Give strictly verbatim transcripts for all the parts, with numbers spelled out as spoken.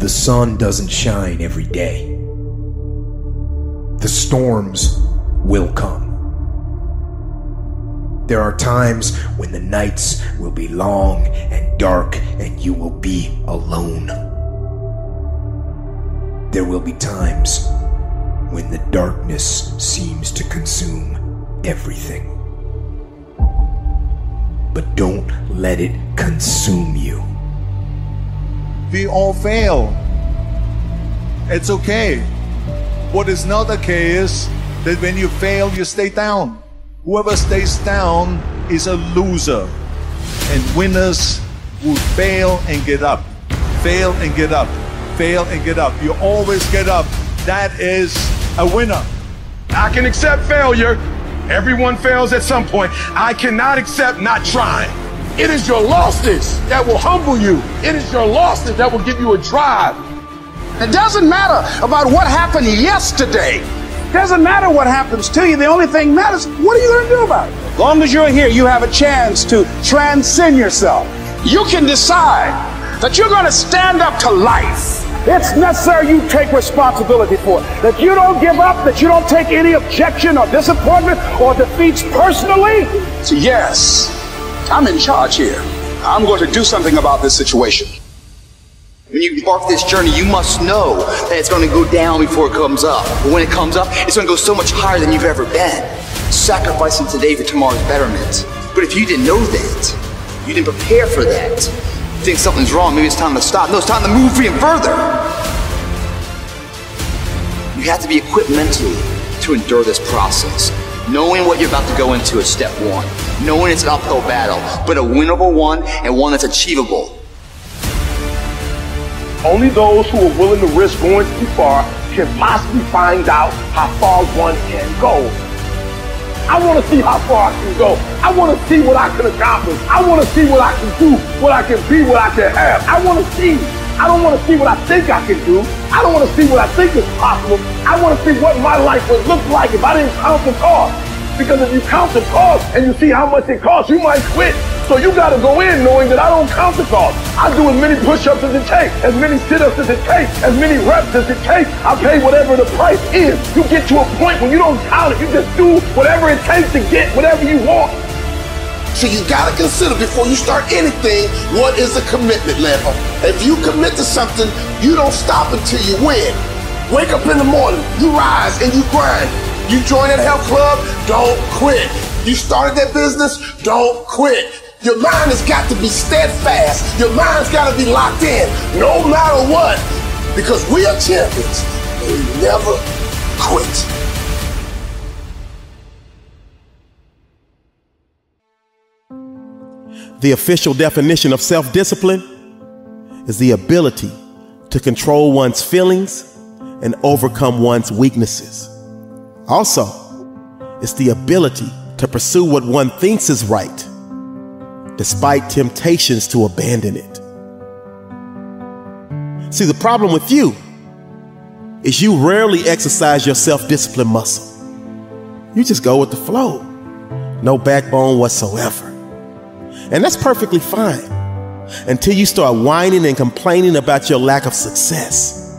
The sun doesn't shine every day. The storms will come. There are times when the nights will be long and dark and you will be alone. There will be times when the darkness seems to consume everything. But don't let it consume you. We all fail. It's okay. What is not okay is that when you fail, you stay down. Whoever stays down is a loser. And winners will fail and get up. Fail and get up. Fail and get up. You always get up. That is a winner. I can accept failure. Everyone fails at some point. I cannot accept not trying. It is your losses that will humble you. It is your losses that will give you a drive. It doesn't matter about what happened yesterday. It doesn't matter what happens to you. The only thing matters, what are you going to do about it? As long as you're here, you have a chance to transcend yourself. You can decide that you're going to stand up to life. It's necessary you take responsibility for it. That you don't give up, that you don't take any objection or disappointment or defeats personally. So yes, I'm in charge here. I'm going to do something about this situation. When you embark this journey, you must know that it's going to go down before it comes up. But when it comes up, it's going to go so much higher than you've ever been. Sacrificing today for tomorrow's betterment. But if you didn't know that, you didn't prepare for that, you think something's wrong, maybe it's time to stop. No, it's time to move even further. You have to be equipped mentally to endure this process. Knowing what you're about to go into is step one. Knowing it's an uphill battle, but a winnable one and one that's achievable. Only those who are willing to risk going too far can possibly find out how far one can go. I want to see how far I can go. I want to see what I can accomplish. I want to see what I can do, what I can be, what I can have. I want to see. I don't want to see what I think I can do. I don't want to see what I think is possible. I want to see what my life would look like if I didn't count the cost. Because if you count the cost and you see how much it costs, you might quit. So you got to go in knowing that I don't count the cost. I do as many push-ups as it takes, as many sit-ups as it takes, as many reps as it takes. I pay whatever the price is. You get to a point when you don't count it. You just do whatever it takes to get whatever you want. So you gotta consider before you start anything, what is a commitment level? If you commit to something, you don't stop until you win. Wake up in the morning, you rise and you grind. You join that health club, don't quit. You started that business, don't quit. Your mind has got to be steadfast. Your mind's got to be locked in, no matter what. Because we are champions, and we never quit. The official definition of self-discipline is the ability to control one's feelings and overcome one's weaknesses. Also, it's the ability to pursue what one thinks is right, despite temptations to abandon it. See, the problem with you is you rarely exercise your self-discipline muscle. You just go with the flow, no backbone whatsoever. And that's perfectly fine until you start whining and complaining about your lack of success.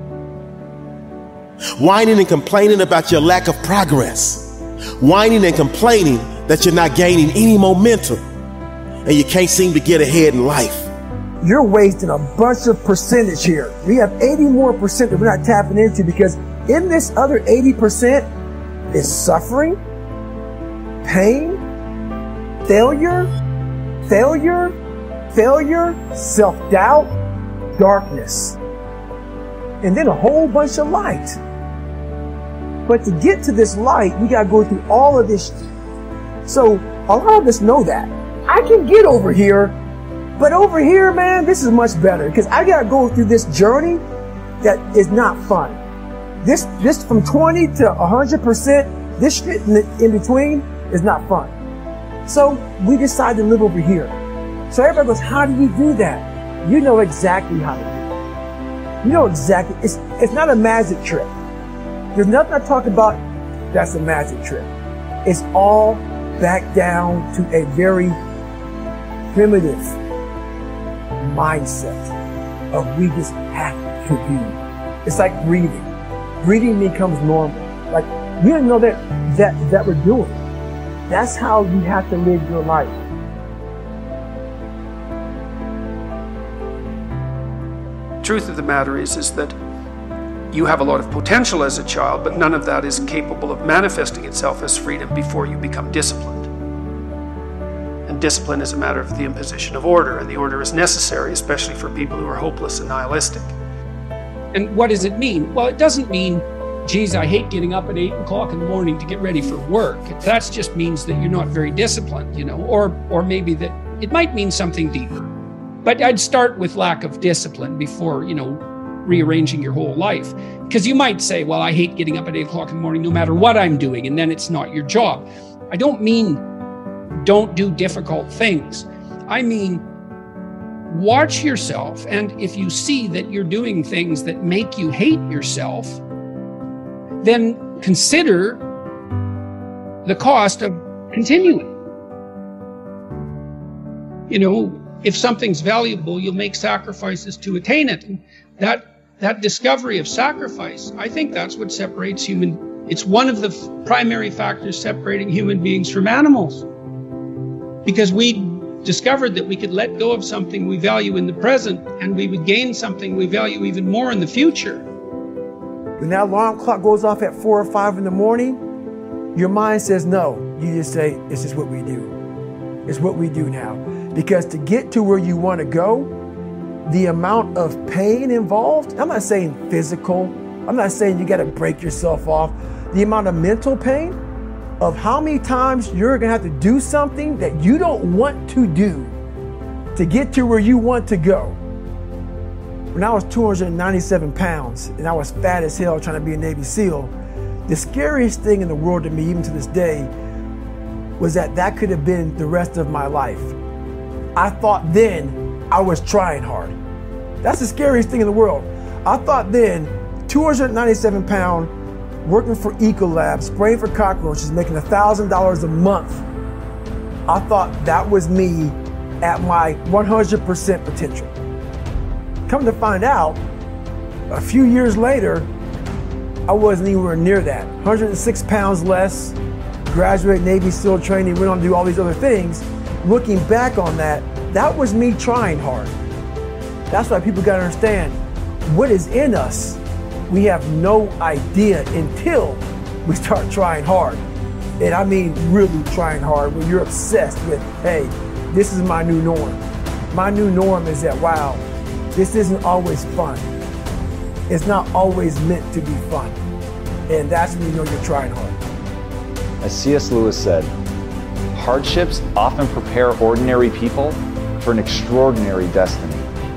Whining and complaining about your lack of progress. Whining and complaining that you're not gaining any momentum and you can't seem to get ahead in life. You're wasting a bunch of percentage here. We have eighty more percent that we're not tapping into because in this other eighty percent is suffering, pain, failure, failure, failure, self-doubt, darkness, and then a whole bunch of light. But to get to this light, we got to go through all of this. So a lot of us know that. I can get over here, but over here, man, this is much better because I got to go through this journey that is not fun. This, this from twenty to one hundred percent, this shit in, in between is not fun. So we decide to live over here. So everybody goes, how do you do that? You know exactly how to do it. You know exactly. It's, it's not a magic trick. There's nothing I talk about that's a magic trick. It's all back down to a very primitive mindset. of we just have to do. It's like breathing. Breathing becomes normal. Like, we don't know that, that, that we're doing. That's how you have to live your life. Truth of the matter is, is that you have a lot of potential as a child, but none of that is capable of manifesting itself as freedom before you become disciplined. And discipline is a matter of the imposition of order, and the order is necessary, especially for people who are hopeless and nihilistic. And what does it mean? Well, it doesn't mean, geez, I hate getting up at eight o'clock in the morning to get ready for work. That just means that you're not very disciplined, you know, or, or maybe that it might mean something deeper. But I'd start with lack of discipline before, you know, rearranging your whole life. Because you might say, well, I hate getting up at eight o'clock in the morning no matter what I'm doing, and then it's not your job. I don't mean don't do difficult things. I mean, watch yourself, and if you see that you're doing things that make you hate yourself, then consider the cost of continuing. You know, if something's valuable, you'll make sacrifices to attain it. And that, that discovery of sacrifice, I think that's what separates human. It's one of the f- primary factors separating human beings from animals. Because we discovered that we could let go of something we value in the present, and we would gain something we value even more in the future. When that alarm clock goes off at four or five in the morning, your mind says no. You just say, this is what we do. It's what we do now. Because to get to where you want to go, the amount of pain involved, I'm not saying physical, I'm not saying you got to break yourself off. The amount of mental pain of how many times you're going to have to do something that you don't want to do to get to where you want to go. When I was two hundred ninety-seven pounds and I was fat as hell trying to be a Navy SEAL, the scariest thing in the world to me, even to this day, was that that could have been the rest of my life. I thought then I was trying hard. That's the scariest thing in the world. I thought then, two hundred ninety-seven pound, working for Ecolab, spraying for cockroaches, making one thousand dollars a month. I thought that was me at my one hundred percent potential. Come to find out, a few years later, I wasn't anywhere near that. one hundred six pounds less, graduated Navy SEAL training, went on to do all these other things. Looking back on that, that was me trying hard. That's why people gotta understand, what is in us, we have no idea until we start trying hard. And I mean really trying hard, when you're obsessed with, hey, this is my new norm. My new norm is that, wow, this isn't always fun. It's not always meant to be fun. And that's when you know you're trying hard. As C S Lewis said, hardships often prepare ordinary people for an extraordinary destiny.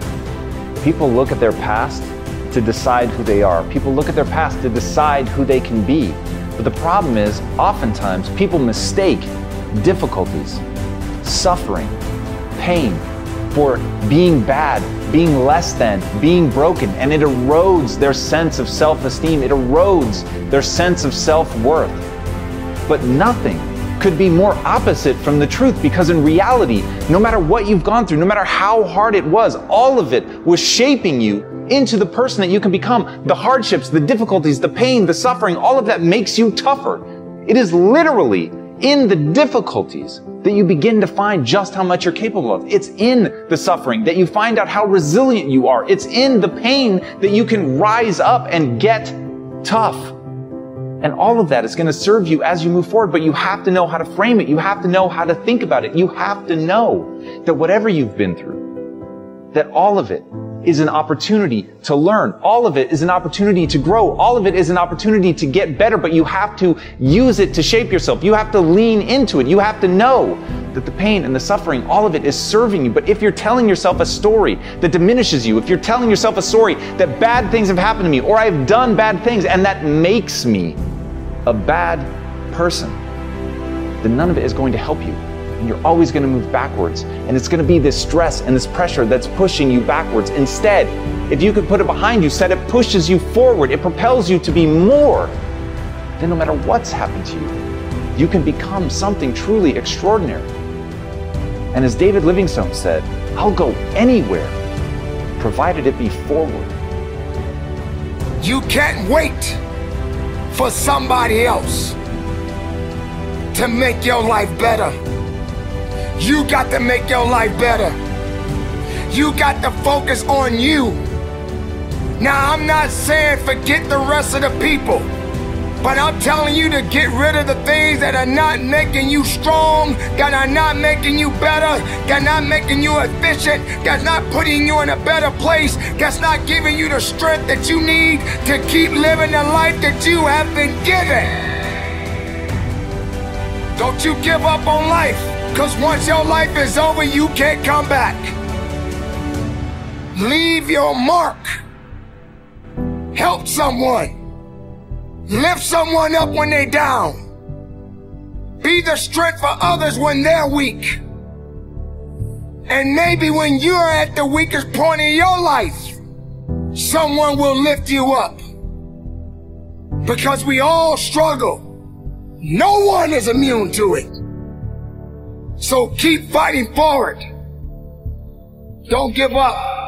People look at their past to decide who they are. People look at their past to decide who they can be. But the problem is, oftentimes people mistake difficulties, suffering, pain for being bad, being less than, being broken, and it erodes their sense of self-esteem. It erodes their sense of self-worth. But nothing could be more opposite from the truth, because in reality, no matter what you've gone through, no matter how hard it was, all of it was shaping you into the person that you can become. The hardships, the difficulties, the pain, the suffering, all of that makes you tougher. It is literally in the difficulties that you begin to find just how much you're capable of. It's in the suffering that you find out how resilient you are. It's in the pain that you can rise up and get tough. And all of that is going to serve you as you move forward, but you have to know how to frame it. You have to know how to think about it. You have to know that whatever you've been through, that all of it is an opportunity to learn. All of it is an opportunity to grow. All of it is an opportunity to get better, but you have to use it to shape yourself. You have to lean into it. You have to know that the pain and the suffering, all of it is serving you. But if you're telling yourself a story that diminishes you, if you're telling yourself a story that bad things have happened to me, or I've done bad things, and that makes me a bad person, then none of it is going to help you. And you're always going to move backwards. And it's going to be this stress and this pressure that's pushing you backwards. Instead, if you could put it behind you, said it pushes you forward, it propels you to be more, then no matter what's happened to you, you can become something truly extraordinary. And as David Livingstone said, I'll go anywhere provided it be forward. You can't wait for somebody else to make your life better. You got to make your life better. You got to focus on you. Now, I'm not saying forget the rest of the people, but I'm telling you to get rid of the things that are not making you strong, that are not making you better, that are not making you efficient, that's not putting you in a better place, that's not giving you the strength that you need to keep living the life that you have been given. Don't you give up on life, because once your life is over, you can't come back. Leave your mark. Help someone. Lift someone up when they're down. Be the strength for others when they're weak. And maybe when you're at the weakest point in your life, someone will lift you up. Because we all struggle. No one is immune to it. So keep fighting forward. Don't give up.